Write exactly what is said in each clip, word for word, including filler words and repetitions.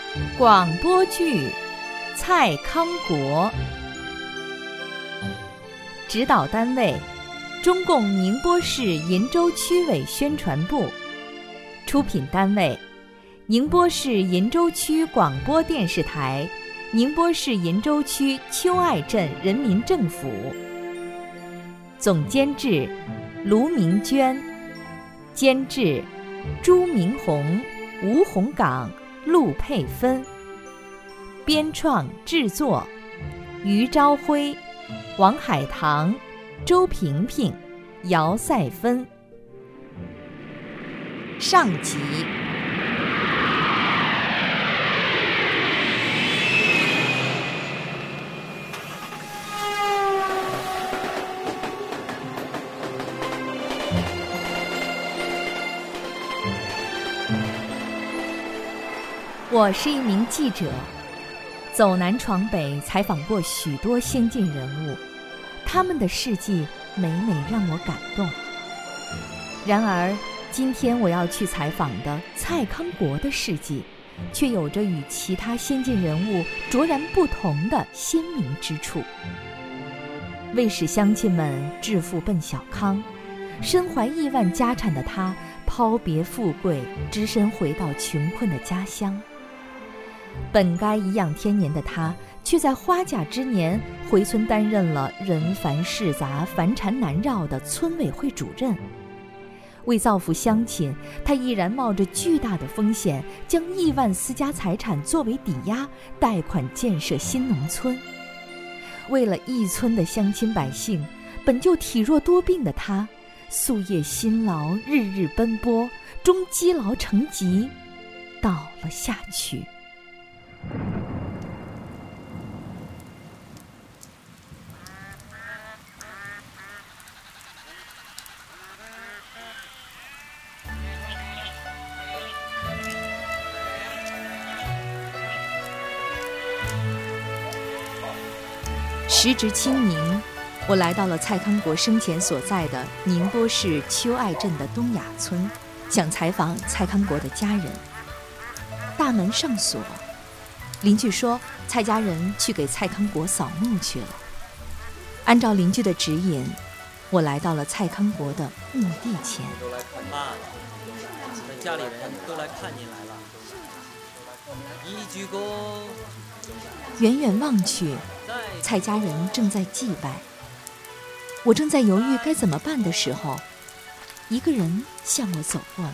广播剧《蔡康国》，指导单位中共宁波市鄞州区委宣传部，出品单位宁波市鄞州区广播电视台、宁波市鄞州区邱爱镇人民政府。总监制卢明娟，监制朱明红、吴洪岗、陆佩芬，编创制作于朝辉、王海棠、周萍萍、姚赛芬。上集。我是一名记者，走南闯北，采访过许多先进人物，他们的事迹每每让我感动。然而，今天我要去采访的蔡康国的事迹，却有着与其他先进人物卓然不同的鲜明之处。为使乡亲们致富奔小康，身怀亿万家产的他抛别富贵，只身回到穷困的家乡。本该颐养天年的他，却在花甲之年回村担任了人繁事杂、烦缠难绕的村委会主任。为造福乡亲，他毅然冒着巨大的风险，将亿万私家财产作为抵押，贷款建设新农村。为了一村的乡亲百姓，本就体弱多病的他，夙夜辛劳，日日奔波，终积劳成疾，倒了下去。时值清明，我来到了蔡康国生前所在的宁波市邱爱镇的东雅村，想采访蔡康国的家人。大门上锁，邻居说蔡家人去给蔡康国扫墓去了。按照邻居的指引，我来到了蔡康国的墓地前。 都来看爸了，你们家里人都来看您来了。一鞠躬。 远远望去，蔡家人正在祭拜。我正在犹豫该怎么办的时候，一个人向我走过来。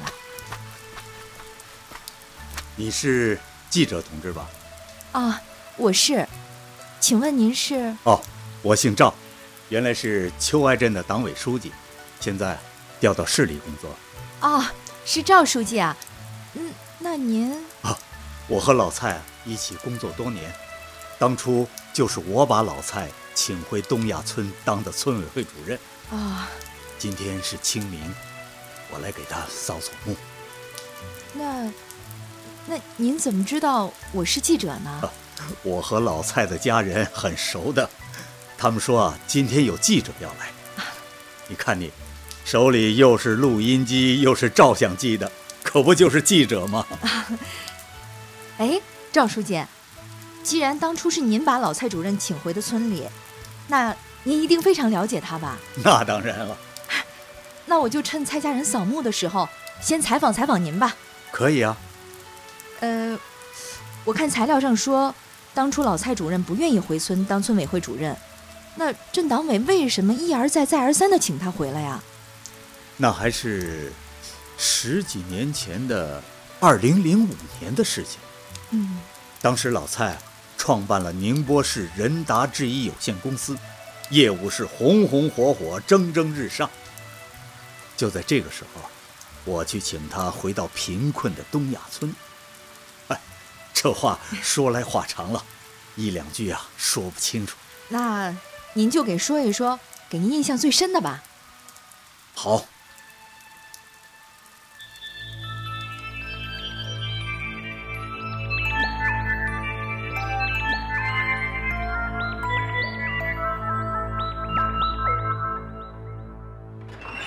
你是记者同志吧？ 啊，我是。请问您是？ 哦，我姓赵，原来是邱爱镇的党委书记，现在调到市里工作。 哦，是赵书记啊。嗯，那您…… 啊，我和老蔡一起工作多年，当初就是我把老蔡请回东亚村当的村委会主任。 啊、哦， 今天是清明，我来给他扫扫墓。 那……那您怎么知道我是记者呢？ 啊，我和老蔡的家人很熟的，他们说啊，今天有记者要来。啊，你看你，手里又是录音机又是照相机的，可不就是记者吗？ 啊，哎，赵书记，既然当初是您把老蔡主任请回的村里，那您一定非常了解他吧？ 那当然了。 那我就趁蔡家人扫墓的时候，先采访采访您吧。 可以啊。 呃，我看材料上说，当初老蔡主任不愿意回村当村委会主任，那镇党委为什么一而再再而三地请他回来呀？ 那还是十几年前的二零零五年的事情。 嗯， 当时老蔡创办了宁波市仁达制衣有限公司，业务是红红火火，蒸蒸日上。就在这个时候，我去请他回到贫困的东亚村。哎，这话说来话长了，一两句啊说不清楚。 那您就给说一说，给您印象最深的吧。 好。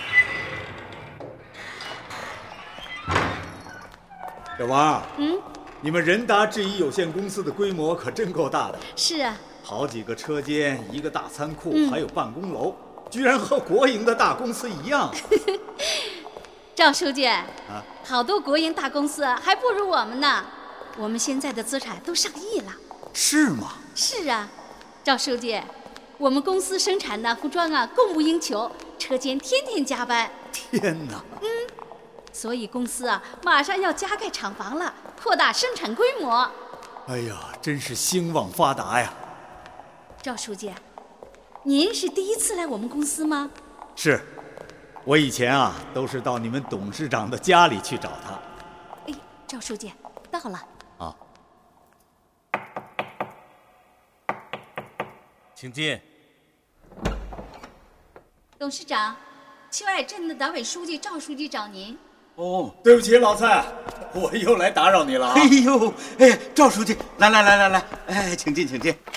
小王， 嗯， 你们仁达制衣有限公司的规模可真够大的。 是啊， 好几个车间，一个大仓库， 嗯、 还有办公楼，居然和国营的大公司一样。 赵书记， 啊， 好多国营大公司还不如我们呢。我们现在的资产都上亿了。 是吗？ 是啊，赵书记，我们公司生产的服装啊供不应求，车间天天加班。 天哪！ 嗯，所以公司啊马上要加盖厂房了，扩大生产规模。 哎呀，真是兴旺发达呀！ 赵书记，您是第一次来我们公司吗？ 是，我以前啊都是到你们董事长的家里去找他。 哎，赵书记，到了。 啊， 请进。 董事长，秋爱镇的党委书记赵书记找您。 哦， 对不起，老蔡，我又来打扰你了、啊。 哎呦，哎，赵书记，来来来来来，哎，请进，请进。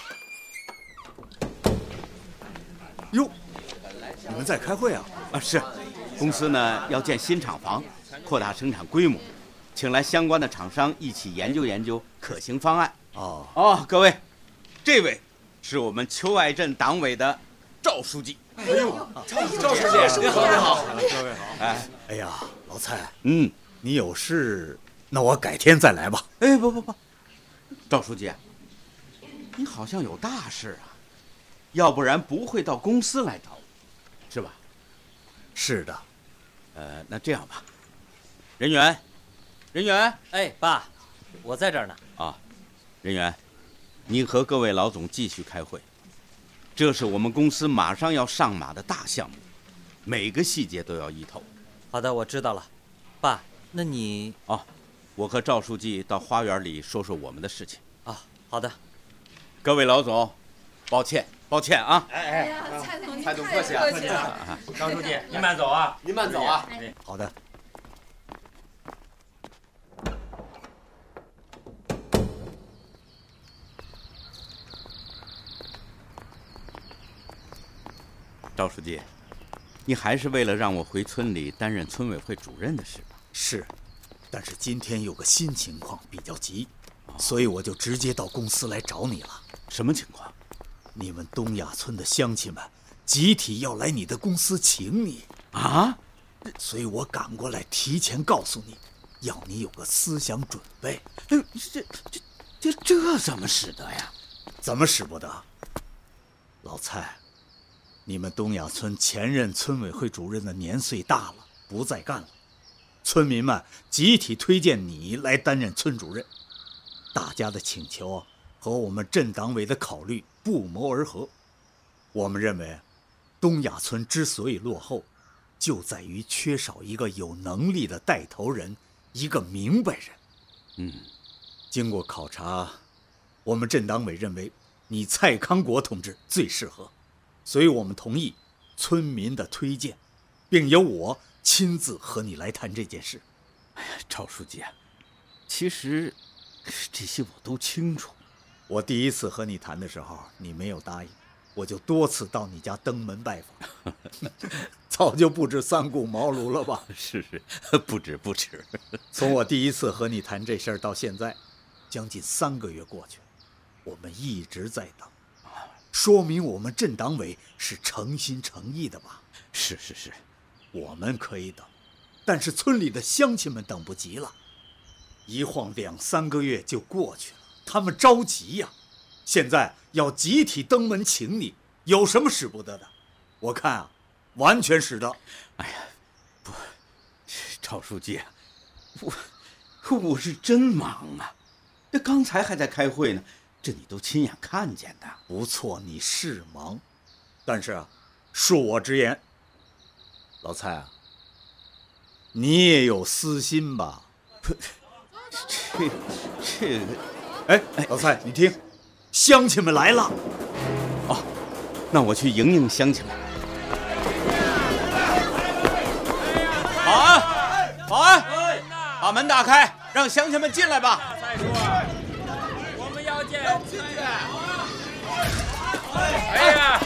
哟，你们在开会啊？ 啊，是，公司呢要建新厂房，扩大生产规模，请来相关的厂商一起研究研究可行方案。 哦哦，各位，这位是我们秋爱镇党委的赵书记。 哎呦， 赵赵书记，您好，您好， 各位好。哎，哎呀，老蔡， 嗯， 你有事，那我改天再来吧。 哎，不不不，赵书记，你好像有大事啊，要不然不会到公司来找我，是吧？ 是的。 呃，那这样吧，任员，任员， 哎，爸，我在这儿呢。 啊，任员，你和各位老总继续开会。这是我们公司马上要上马的大项目，每个细节都要一透。 好的，我知道了。爸，那你…… 哦，我和赵书记到花园里说说我们的事情。 啊，好的。 各位老总，抱歉，抱歉啊！ 哎哎， 蔡总， 蔡总客气啊，客气啊！张书记，您慢走啊，您慢走啊！ 好的。 赵书记，你还是为了让我回村里担任村委会主任的事吧？ 是，但是今天有个新情况比较急，哦、所以我就直接到公司来找你了。 什么情况？ 你们东亚村的乡亲们集体要来你的公司请你啊， 所以我赶过来提前告诉你，要你有个思想准备。 哎，这这这这怎么使得呀？ 怎么使不得？老蔡，你们东亚村前任村委会主任的年岁大了，不再干了，村民们集体推荐你来担任村主任，大家的请求和我们镇党委的考虑不谋而合。我们认为，东亚村之所以落后，就在于缺少一个有能力的带头人，一个明白人。 嗯， 经过考察，我们镇党委认为你蔡康国同志最适合，所以我们同意村民的推荐，并由我亲自和你来谈这件事。 哎呀，赵书记啊，其实这些我都清楚。 我第一次和你谈的时候，你没有答应，我就多次到你家登门拜访，早就不止三顾茅庐了吧？ 是是，不止不止。 从我第一次和你谈这事儿到现在，将近三个月过去，我们一直在等，说明我们镇党委是诚心诚意的吧？ 是是是， 我们可以等，但是村里的乡亲们等不及了，一晃两三个月就过去了，他们着急呀。现在要集体登门请你，有什么使不得的？我看啊，完全使得。 哎呀，不，赵书记，我我是真忙啊，这刚才还在开会呢，这你都亲眼看见的。 不错，你是忙，但是啊，恕我直言，老蔡啊，你也有私心吧？ 不，这这个， 哎哎，老蔡，你听。乡亲们来了， 哦，那我去迎迎乡亲们。保安，保安，把门打开，让乡亲们进来吧。 再说，我们要见进去。哎呀，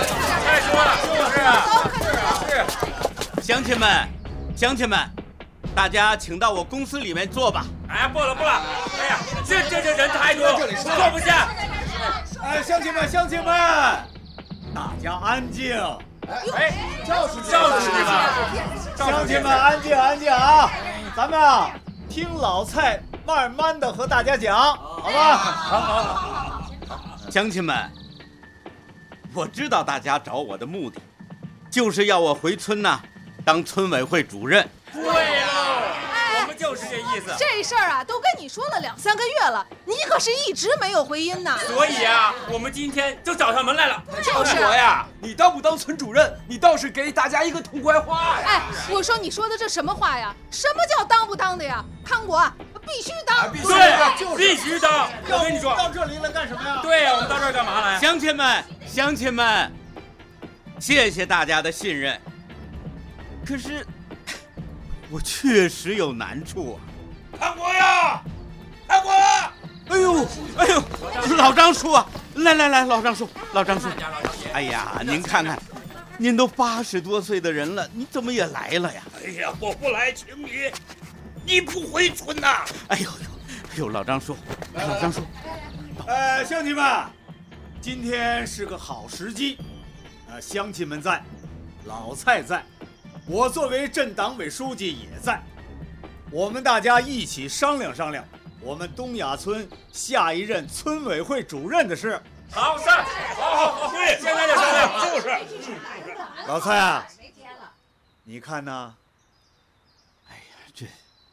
再说，就是啊，是啊， 乡亲们，乡亲们， 大家请到我公司里面坐吧。 哎，不了不了，哎呀，这这这人太多，坐不下。 哎，乡亲们，乡亲们，大家安静。 哎，赵书记，赵书记吧， 乡亲们安静安静啊！咱们啊，听老蔡慢慢的和大家讲，好吧？ 好好好。 乡亲们，我知道大家找我的目的，就是要我回村呐，当村委会主任。 对呀，我们就是这意思。 这事儿啊，都跟你说了两三个月了，你可是一直没有回音呢。 所以啊，我们今天就找上门来了。 就是我呀，你当不当村主任，你倒是给大家一个痛快话呀！ 哎，我说你说的这什么话呀？什么叫当不当的呀？康国啊，必须当。 对，必须当。我跟你说， 到这里来干什么呀？ 对呀，我们到这儿干嘛来？ 乡亲们，乡亲们，谢谢大家的信任。可是，我确实有难处啊。 康国呀，康国！ 哎呦，哎呦，老张叔啊，来来来，老张叔，老张叔，哎呀，您看看，您都八十多岁的人了，你怎么也来了呀？ 哎呀，我不来请你，你不回村呐？ 哎呦呦，哎呦，老张叔，老张叔， 呃，乡亲们，今天是个好时机，呃，乡亲们在，老蔡在，我作为镇党委书记也在，我们大家一起商量商量我们东雅村下一任村委会主任的事。 好事，好好好，对，现在就商量，就是。 老蔡啊，你看呢？ 哎呀，这，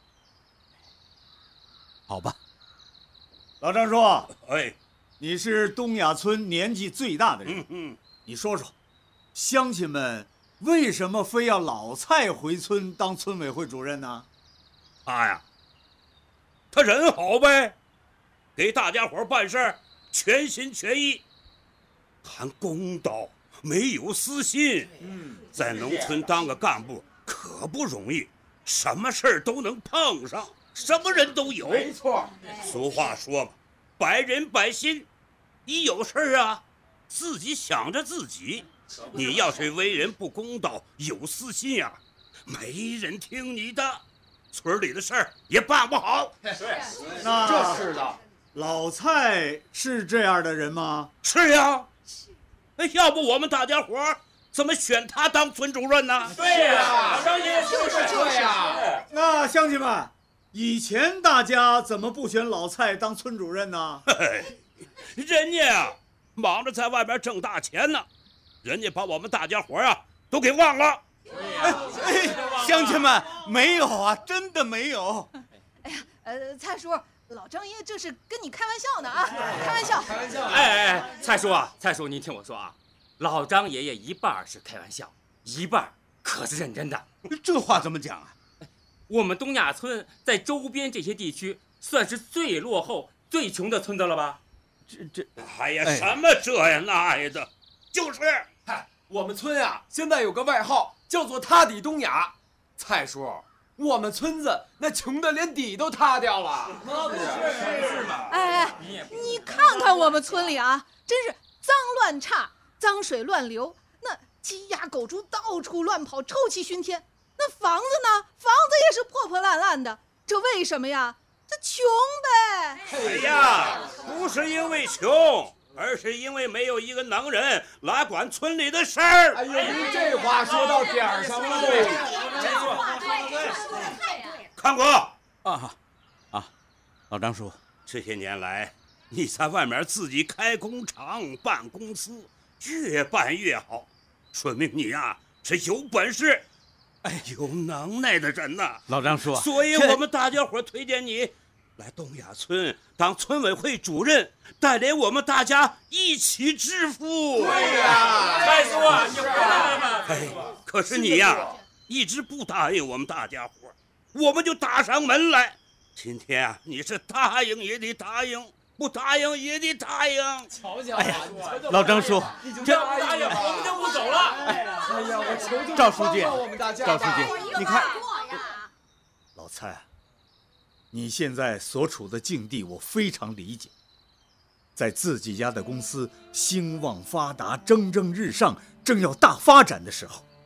好吧。 老张叔， 哎， 你是东雅村年纪最大的人， 嗯嗯， 你说说，乡亲们为什么非要老蔡回村当村委会主任呢？ 他呀，他人好呗，给大家伙办事儿全心全意，谈公道，没有私心。嗯，在农村当个干部可不容易，什么事儿都能碰上，什么人都有。 没错， 俗话说嘛，百人百心，一有事儿啊，自己想着自己。你要是为人不公道，有私心呀、啊，没人听你的，村里的事儿也办不好。 对， 那这是的。 老蔡是这样的人吗？ 是呀，要不我们大家伙怎么选他当村主任呢？ 对呀，老张爷就是这样。 那乡亲们，以前大家怎么不选老蔡当村主任呢？ 嘿，人家呀忙着在外边挣大钱呢，人家把我们大家伙啊都给忘了。 哎哎，乡亲们，没有啊，真的没有。 哎呀，呃，蔡叔，老张爷这是跟你开玩笑呢啊，开玩笑， 开玩笑。 哎哎哎，蔡叔啊，蔡叔，您听我说啊，老张爷爷一半是开玩笑，一半可是认真的。 这话怎么讲啊？ 我们东亚村在周边这些地区算是最落后、最穷的村子了吧？ 这这， 哎呀，什么这呀那呀的，就是。 嗨，我们村啊，现在有个外号叫做塌底东亚。蔡叔，我们村子那穷的连底都塌掉了。 是是吗？ 哎哎，你看看我们村里啊，真是脏乱差，脏水乱流，那鸡鸭狗猪到处乱跑，臭气熏天。那房子呢？房子也是破破烂烂的，这为什么呀？这穷呗。 哎呀，不是因为穷，而是因为没有一个能人来管村里的事儿。 哎呦，您这话说到点儿上了。 没错。 康国啊啊，老张叔， 这些年来你在外面自己开工厂、办公司，越办越好，说明你呀、啊、是有本事。哎，有能耐的人呐， 老张叔， 所以我们大家伙推荐你来东亚村当村委会主任，带领我们大家一起致富。 对呀， 蔡叔啊，你回来了吗？ 哎，可是你呀，一直不答应我们大家伙，我们就打上门来。今天啊，你是答应也得答应，不答应也得答应。 瞧瞧， 哎呀，老张叔， 这答应我们就不走了。 哎呀，我求求赵书记， 我们大家， 赵书记，你看， 老蔡，你现在所处的境地我非常理解，在自己家的公司兴旺发达、蒸蒸日上，正要大发展的时候，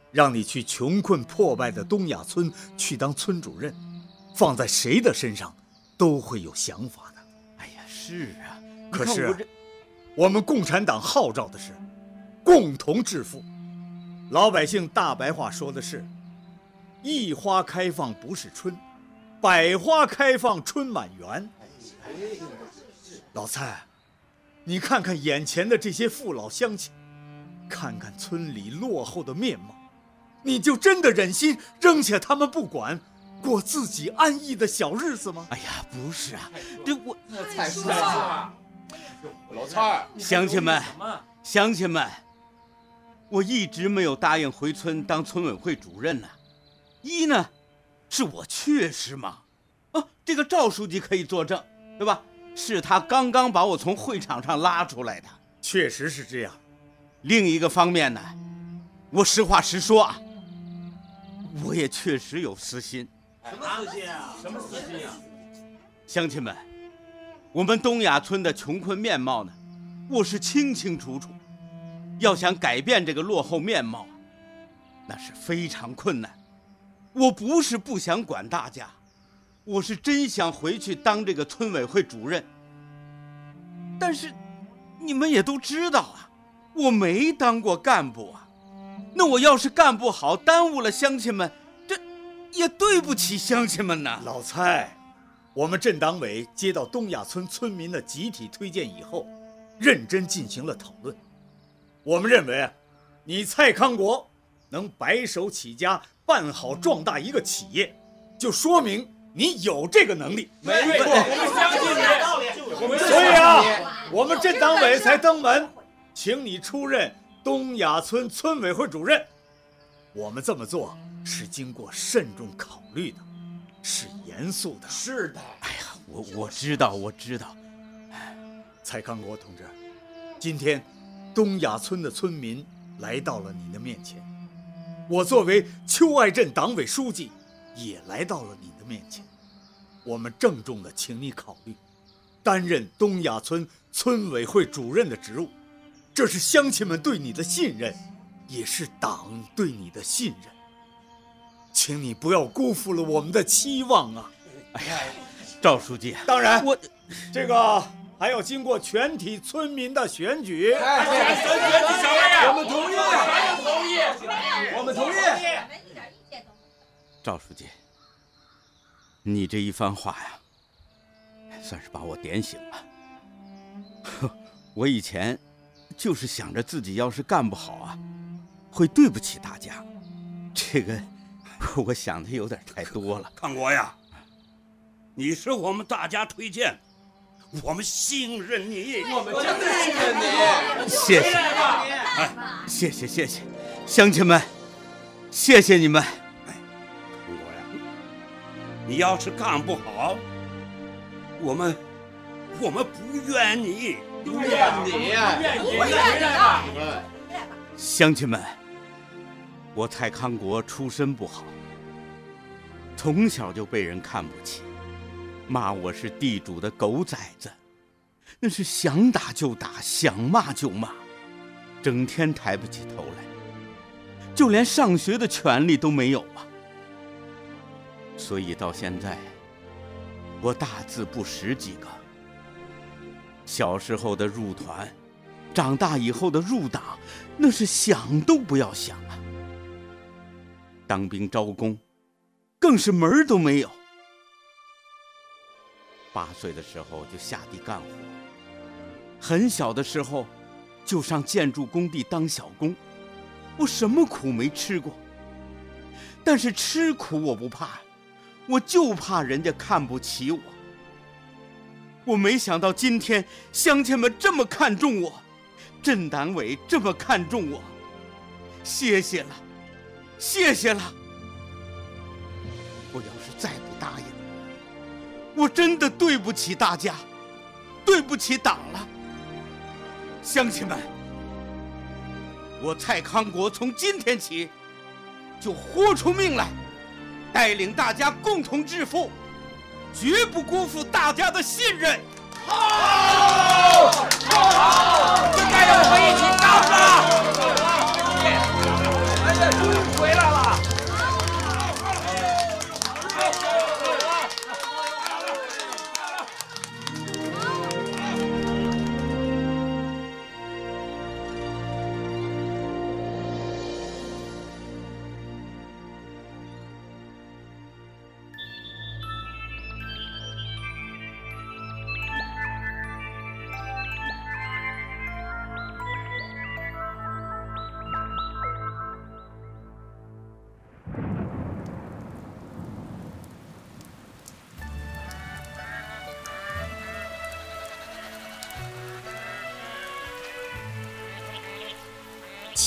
让你去穷困破败的东亚村去当村主任，放在谁的身上都会有想法的。 哎呀，是啊， 可是我, 我们共产党号召的是共同致富，老百姓大白话说的是一花开放不是春，百花开放春满园。老蔡，你看看眼前的这些父老乡亲，看看村里落后的面貌，你就真的忍心扔下他们不管，过自己安逸的小日子吗？ 哎呀，不是啊，这我蔡叔啊，老蔡， 乡亲们，乡亲们，我一直没有答应回村当村委会主任呢。一呢，是我确实忙，啊，这个赵书记可以作证，对吧？是他刚刚把我从会场上拉出来的， 确实是这样。 另一个方面呢，我实话实说啊，我也确实有私心。 什么私心啊？什么私心啊？ 乡亲们，我们东亚村的穷困面貌呢，我是清清楚楚。要想改变这个落后面貌，那是非常困难。我不是不想管大家，我是真想回去当这个村委会主任。但是你们也都知道啊，我没当过干部啊。那我要是干不好，耽误了乡亲们，这也对不起乡亲们呐。 老蔡，我们镇党委接到东亚村村民的集体推荐以后，认真进行了讨论。我们认为，你蔡康国能白手起家办好壮大一个企业，就说明你有这个能力。 没错，我们相信你。所以啊，我们镇党委才登门，请你出任东亚村村委会主任。我们这么做是经过慎重考虑的，是严肃的。 是的。 哎呀，我我知道，我知道。 蔡康国同志，今天东亚村的村民来到了你的面前，我作为邱爱镇党委书记也来到了你的面前。我们郑重地请你考虑担任东亚村村委会主任的职务，这是乡亲们对你的信任，也是党对你的信任，请你不要辜负了我们的期望啊！ 哎呀，赵书记， 当然我这个还要经过全体村民的选举。 哎，我们同意，同意，我们同意。 赵书记，你这一番话呀，算是把我点醒了。我以前就是想着自己要是干不好啊，会对不起大家，这个我想的有点太多了。 康国呀，你是我们大家推荐，我们信任你， 我们真的信任你。 谢谢，哎，谢谢谢谢，乡亲们，谢谢你们。 哎，康国呀，你要是干不好，我们我们不怨你， 不怨你，不怨你。 乡亲们，我蔡康国出身不好，从小就被人看不起，骂我是地主的狗崽子，那是想打就打，想骂就骂，整天抬不起头来，就连上学的权利都没有啊。所以到现在，我大字不识几个。小时候的入团，长大以后的入党，那是想都不要想啊。当兵招工，更是门儿都没有。八岁的时候就下地干活，很小的时候就上建筑工地当小工，我什么苦没吃过。但是吃苦我不怕，我就怕人家看不起我。我没想到今天乡亲们这么看重我，镇党委这么看重我，谢谢了，谢谢了。我要是再不答应，我真的对不起大家，对不起党了。乡亲们，我蔡康国从今天起就豁出命来，带领大家共同致富，绝不辜负大家的信任。好，好， 就该让我们一起干了！哎呀，终于回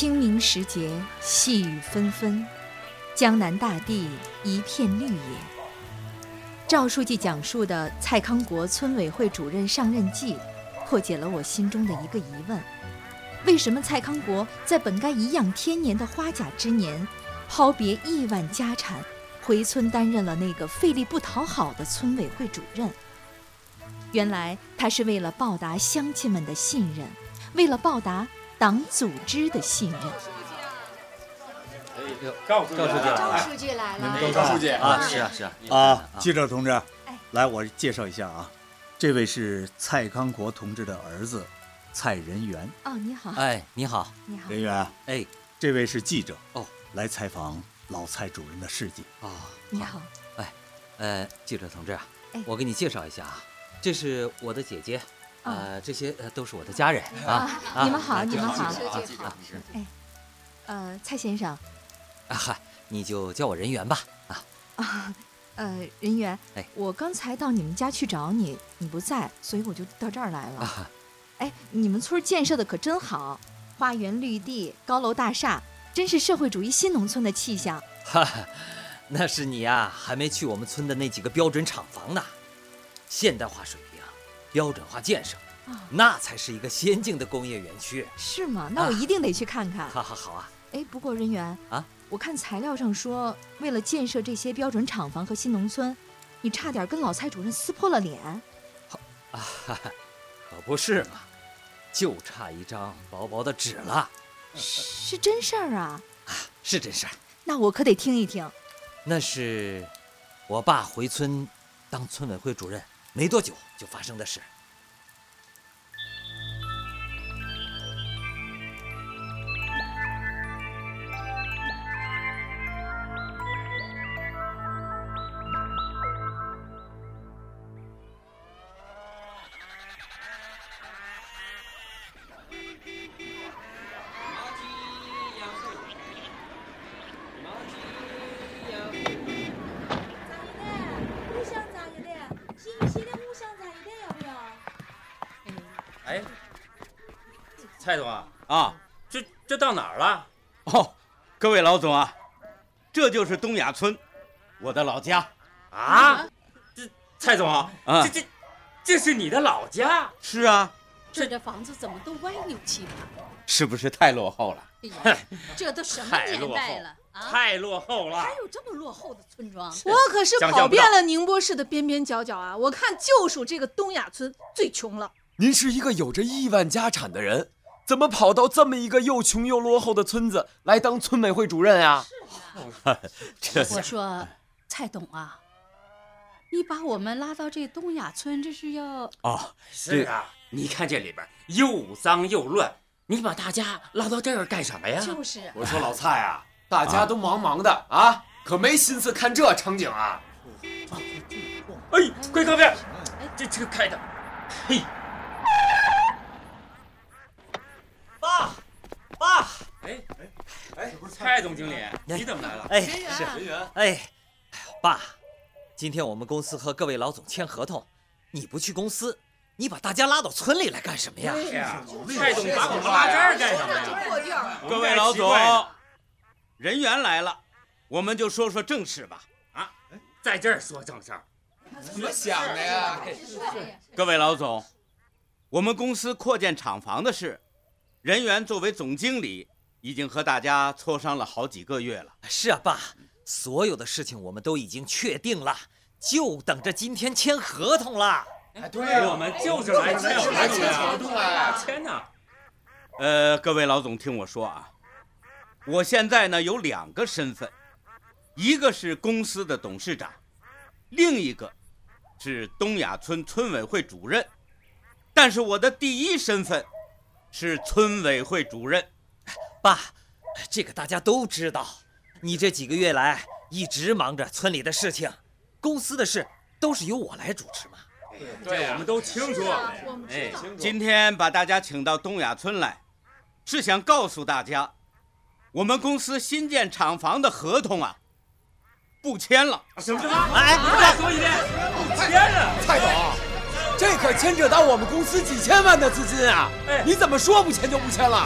清明时节，细雨纷纷，江南大地一片绿野。赵书记讲述的蔡康国村委会主任上任记，破解了我心中的一个疑问：为什么蔡康国在本该颐养天年的花甲之年，抛别亿万家产，回村担任了那个费力不讨好的村委会主任？原来他是为了报答乡亲们的信任，为了报答党组织的信任。 赵书记， 赵书记来了， 赵书记啊，是啊是啊啊，记者同志，来，我介绍一下啊，这位是蔡康国同志的儿子蔡仁元。 哦，你好。 哎，你好， 你好。 仁元， 哎， 这位是记者哦，来来采访老蔡主任的事迹。 啊， 你好。 哎，呃，记者同志啊， 哎我给你介绍一下啊，这是我的姐姐， 哦呃，这些呃都是我的家人啊。 啊你们好啊你们好啊记者啊哎，呃，蔡先生。 啊嗨，你就叫我仁元吧。啊啊，呃，仁元， 哎， 我刚才到你们家去找你，你不在，所以我就到这儿来了。 啊， 哎，你们村建设的可真好，花园绿地、高楼大厦，真是社会主义新农村的气象。 哈哈，那是你呀、还没去我们村的那几个标准厂房呢。现代化水平，标准化建设， 啊那才是一个先进的工业园区。 是吗？那我一定得去看看。 好好好啊。 哎，不过仁元啊， 我看材料上说，为了建设这些标准厂房和新农村，你差点跟老蔡主任撕破了脸。 啊，哈哈，可不是嘛，就差一张薄薄的纸了。 是真事儿啊？ 啊，是真事儿。 那我可得听一听。 那是我爸回村当村委会主任没多久就发生的事。哎，蔡总啊， 啊， 这这到哪儿了？ 哦，各位老总啊，这就是东雅村，我的老家。 啊，这蔡总啊， 啊这这这是你的老家？ 是啊， 这这房子怎么都歪扭曲的？ 是不是太落后了？ 哎呀，这都什么年代了啊？ 太落后了！ 还有这么落后的村庄？ 我可是跑遍了宁波市的边边角角啊！我看就属这个东雅村最穷了。 您是一个有着亿万家产的人，怎么跑到这么一个又穷又落后的村子来当村委会主任啊？ 是啊。我说，蔡董啊，你把我们拉到这东雅村，这是要…… 哦， 是啊，你看这里边又脏又乱，你把大家拉到这儿干什么呀？ 就是。 我说老蔡啊，大家都忙忙的啊，可没心思看这场景啊。 哎，快靠边！这车开的，嘿。 爸，爸， 哎哎哎，蔡总经理，你怎么来了？ 哎，是人员。 哎，爸，今天我们公司和各位老总签合同，你不去公司，你把大家拉到村里来干什么呀？ 对呀，蔡总把我们拉这儿干什么呀？ 各位老总，人员来了，我们就说说正事吧。 啊，在这儿说正事儿， 怎么想的呀？ 各位老总，我们公司扩建厂房的事，人员作为总经理，已经和大家磋商了好几个月了。 是啊，爸，所有的事情我们都已经确定了，就等着今天签合同了。 哎，对，我们就是来签合同啊，签呢。 呃，各位老总，听我说啊，我现在呢有两个身份，一个是公司的董事长，另一个是东雅村村委会主任。但是我的第一身份是村委会主任。 爸，这个大家都知道，你这几个月来一直忙着村里的事情，公司的事都是由我来主持嘛。 对，我们都清楚。 哎，今天把大家请到东雅村来，是想告诉大家，我们公司新建厂房的合同啊，不签了。 什么什么？哎，你再说一遍，不签了。 蔡总，这可牵扯到我们公司几千万的资金啊！你怎么说不签就不签了？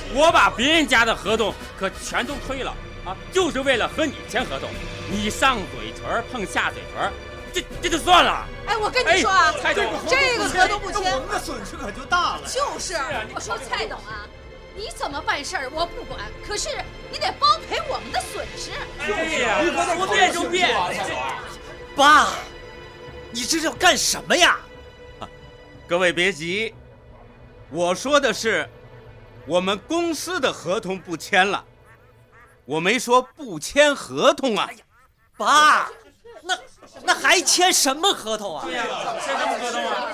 我把别人家的合同可全都推了啊，就是为了和你签合同。你上嘴唇碰下嘴唇，这这就算了。 哎，我跟你说啊， 蔡总， 这个合同不签， 我们的损失可就大了。 就是， 我说蔡董啊，你怎么办事儿我不管，可是你得包赔我们的损失。 对呀，说变就变。 爸，你这是要干什么呀？ 各位别急，我说的是我们公司的合同不签了，我没说不签合同啊。 爸，那那还签什么合同啊？ 对呀，签什么合同啊？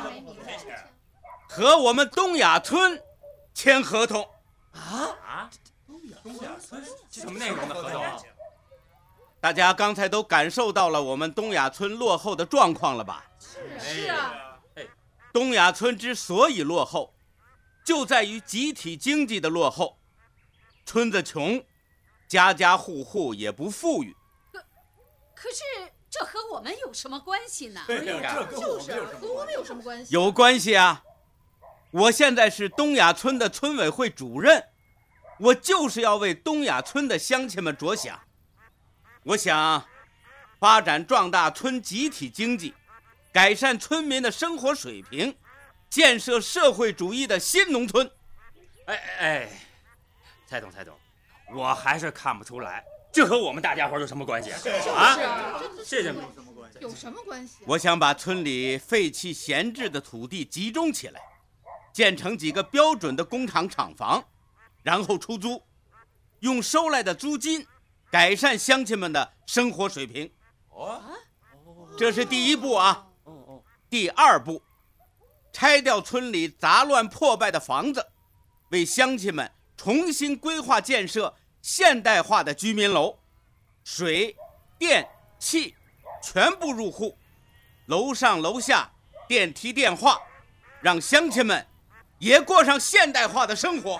和我们东亚村签合同。 啊啊！东亚村什么内容的合同啊？ 大家刚才都感受到了我们东亚村落后的状况了吧？ 是啊。 东亚村之所以落后，就在于集体经济的落后。村子穷，家家户户也不富裕。 可可是这和我们有什么关系呢？ 对呀，这跟我们有什么和我们有什么关系？ 有关系啊！我现在是东亚村的村委会主任，我就是要为东亚村的乡亲们着想。我想发展壮大村集体经济，改善村民的生活水平，建设社会主义的新农村。 哎哎，蔡总蔡总，我还是看不出来，这和我们大家伙有什么关系啊？ 啊， 这这有什么关系？ 我想把村里废弃闲置的土地集中起来，建成几个标准的工厂厂房，然后出租，用收来的租金改善乡亲们的生活水平。 哦， 这是第一步啊。第二步，拆掉村里杂乱破败的房子，为乡亲们重新规划建设现代化的居民楼，水电气全部入户，楼上楼下电梯电话，让乡亲们也过上现代化的生活。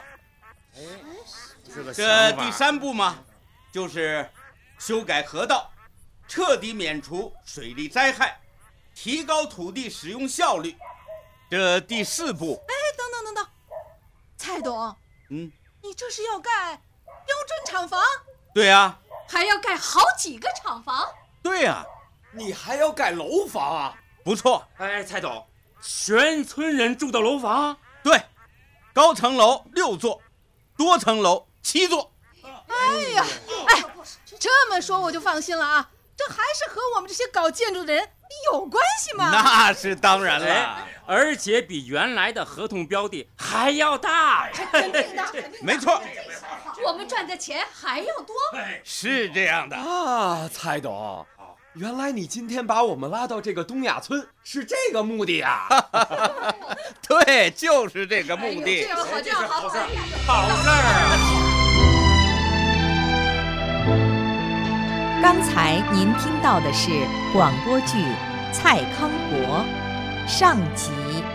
这第三步嘛，就是修改河道，彻底免除水利灾害，提高土地使用效率。这第四步， 哎，等等等等，蔡董， 嗯， 你这是要盖标准厂房？ 对啊， 还要盖好几个厂房？ 对啊， 你还要盖楼房啊？ 不错。 哎，蔡总，全村人住的楼房？ 对，高层楼六座，多层楼七座。 哎呀，哎，这么说我就放心了啊，这还是和我们这些搞建筑的人有关系吗？ 那是当然了， 哎，而且比原来的合同标的还要大。 肯定的， 没错， 我们赚的钱还要多。 是这样的啊，蔡董，原来你今天把我们拉到这个东亚村是这个目的呀？ 对，就是这个目的。 这样好，这样好， 好事儿。 刚才您听到的是广播剧《蔡康国》上集。